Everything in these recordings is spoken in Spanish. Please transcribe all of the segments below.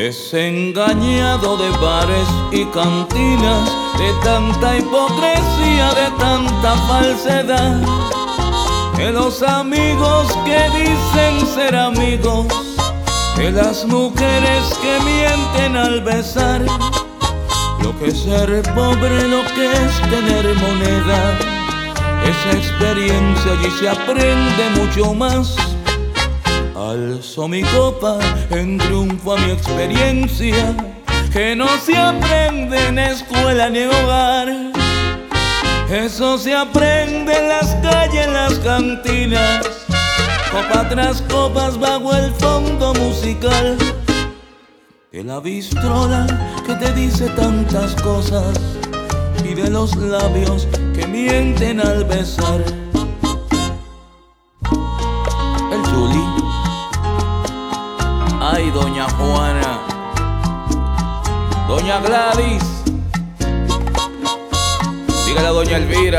Desengañado de bares y cantinas, de tanta hipocresía, de tanta falsedad, de los amigos que dicen ser amigos, de las mujeres que mienten al besar. Lo que es ser pobre, lo que es tener moneda, esa experiencia allí se aprende mucho más. Alzo mi copa en triunfo a mi experiencia, que no se aprende en escuela ni en hogar. Eso se aprende en las calles, en las cantinas, copa tras copas bajo el fondo musical. De la bistrola que te dice tantas cosas y de los labios que mienten al besar. El Chuli. Ay, doña Juana, doña Gladys, dígale a doña Elvira.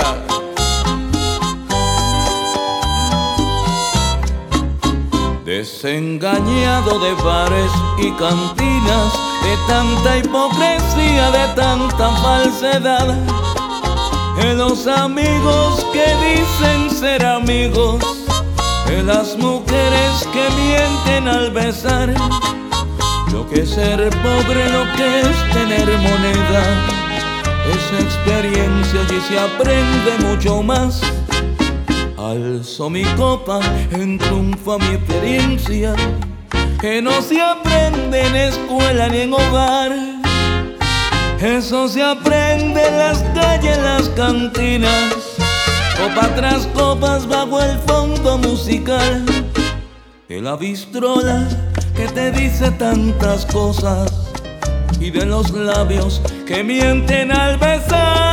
Desengañado de bares y cantinas, de tanta hipocresía, de tanta falsedad, de los amigos que dicen ser amigos, de las mujeres que mienten al besar. Lo que es ser pobre, lo que es tener moneda, esa experiencia allí se aprende mucho más. Alzo mi copa en triunfo a mi experiencia, que no se aprende en escuela ni en hogar. Eso se aprende en las calles, en las cantinas, copa tras copas bajo el fondo musical. De la bistrola que te dice tantas cosas y de los labios que mienten al besar.